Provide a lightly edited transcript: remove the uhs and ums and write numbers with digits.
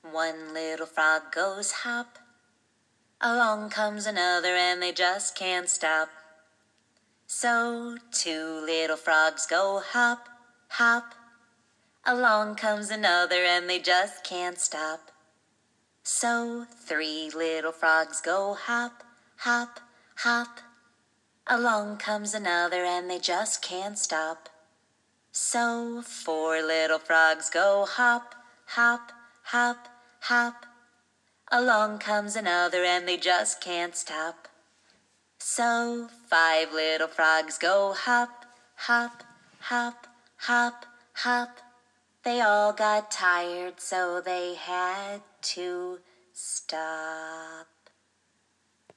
One little frog goes hop. Along comes another and they just can't stop. So two little frogs go hop, hop. Along comes another and they just can't stop. So three little frogs go hop, hop, hop. Along comes another and they just can't stop. So four little frogs go hop, hop, hop, hop. Along comes another and they just can't stop. So five little frogs go hop, hop, hop, hop, hop. They all got tired, so they had to stop.